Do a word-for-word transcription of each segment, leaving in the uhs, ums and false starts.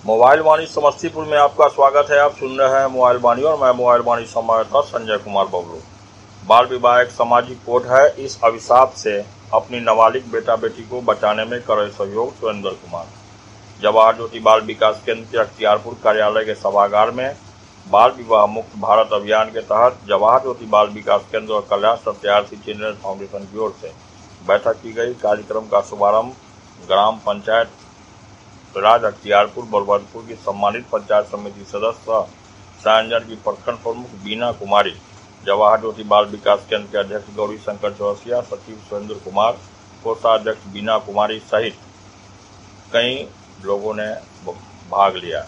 Mobile वाणी समस्तीपुर में आपका स्वागत है। आप सुन रहे हैं मोबाइल वाणी और मैं मोबाइल वाणी संवाददाता संजय कुमार बबलू। बाल विवाह एक सामाजिक कोड है। इस अभिशाप से अपनी नाबालिग बेटा बेटी को बचाने में करे सहयोग सुरेंद्र कुमार। जवाहर ज्योति बाल विकास केंद्र के अख्तियारपुर कार्यालय के सभागार में बाल विवाह मुक्त भारत अभियान के तहत जवाहर ज्योति बाल विकास केंद्र और कल्याण सत्यार्थी चिल्ड्रेन फाउंडेशन की ओर से बैठक की गई। कार्यक्रम का शुभारंभ ग्राम पंचायत राज अख्तियारपुर बलवंतपुर की सम्मानित पंचायत समिति सदस्य सायंजन की प्रखंड प्रमुख बीना कुमारी, जवाहर ज्योति बाल विकास केंद्र के अध्यक्ष गौरी शंकर चौरसिया, सचिव सुरेंद्र कुमार, कोषाध्यक्ष बीना कुमारी सहित कई लोगों ने भाग लिया।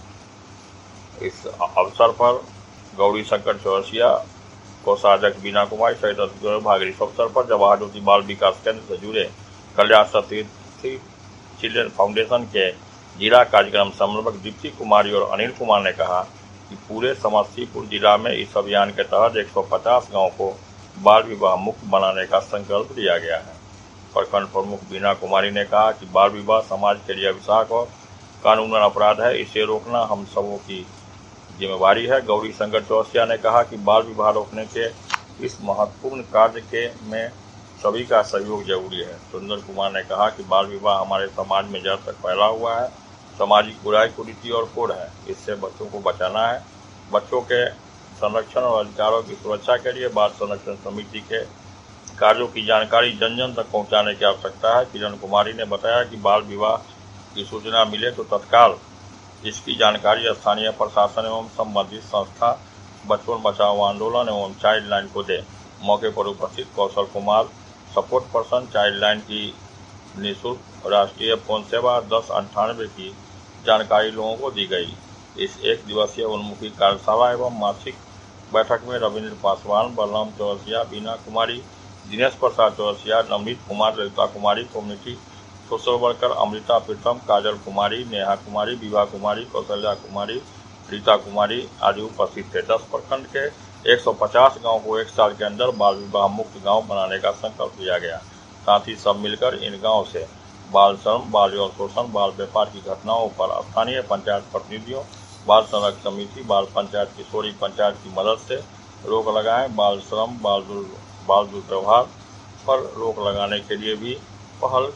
इस अवसर पर गौरी शंकर चौरसिया, कोषाध्यक्ष बीना कुमारी सहित अधिकारियों भाग लिया। इस अवसर पर जवाहर ज्योति बाल विकास केंद्र से जुड़े कल्याण सत्यार्थी चिल्ड्रेन फाउंडेशन के जिला कार्यक्रम समन्वयक दीप्ति कुमारी और अनिल कुमार ने कहा कि पूरे समस्तीपुर जिला में इस अभियान के तहत एक सौ पचास गाँव को बाल विवाह मुक्त बनाने का संकल्प लिया गया है। प्रखंड प्रमुख बीना कुमारी ने कहा कि बाल विवाह समाज के लिए अभिशाप और कानूनन अपराध है, इसे रोकना हम सबों की जिम्मेवारी है। गौरी शंकर चौरसिया ने कहा कि बाल विवाह रोकने के इस महत्वपूर्ण कार्य के में सभी का सहयोग जरूरी है। सुरेंद्र कुमार ने कहा कि बाल विवाह हमारे समाज में जड़ तक फैला हुआ है, सामाजिक बुराई, कुरीति और कोड है। इससे बच्चों को बचाना है। बच्चों के संरक्षण और अधिकारों की सुरक्षा के लिए बाल संरक्षण समिति के कार्यों की जानकारी जन जन तक पहुंचाने की आवश्यकता है। किरण कुमारी ने बताया कि बाल विवाह की सूचना मिले तो तत्काल इसकी जानकारी स्थानीय प्रशासन एवं संबंधित संस्था बचपन बचाओ आंदोलन एवं चाइल्ड लाइन को दे। मौके पर उपस्थित Kaushal Kumar, support person child line की निःशुल्क राष्ट्रीय फोन सेवा दस अंठानवे की जानकारी लोगों को दी गई। इस एक दिवसीय उन्मुखी कार्यशाला एवं मासिक बैठक में Ravindra Paswan, Balram Chaurasia, Beena Kumari, Dinesh Prasad Chaurasia, Navneet Kumar, Lalita Kumari, community social worker Amrita Pritam, Kajal Kumari, Neha Kumari, Vibha Kumari, Kaushalya Kumari, Rita Kumari आदि उपस्थित थे। दस प्रखंड के एक सौ पचास गाँव को एक साल के अंदर बाल विवाह मुक्त गाँव बनाने का संकल्प लिया गया। साथ ही सब मिलकर इन गाँव से बाल श्रम, बाल यौन शोषण, बाल व्यापार की घटनाओं पर स्थानीय पंचायत प्रतिनिधियों, बाल संरक्षण समिति, बाल पंचायत किशोरी पंचायत की मदद से रोक लगाएं। बाल श्रम, बाल दुर बाल दुर्व्यवहार पर रोक लगाने के लिए भी पहल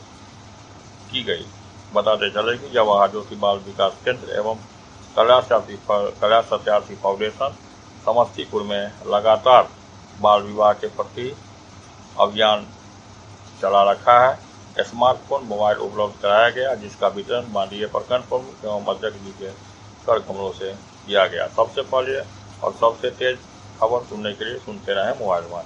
की गई। बताते चले कि जवाहर ज्योति बाल विकास केंद्र एवं कल्याण सत्यार्थी फाउंडेशन समस्तीपुर में लगातार बाल विवाह के प्रति अभियान चला रखा है। स्मार्टफोन मोबाइल उपलब्ध कराया गया, जिसका वितरण माननीय प्रखंड प्रमुख एवं अध्यक्ष जी के कर कमलों से किया गया। सबसे पहले और सबसे तेज खबर सुनने के लिए सुनते रहे मोबाइल वाणी।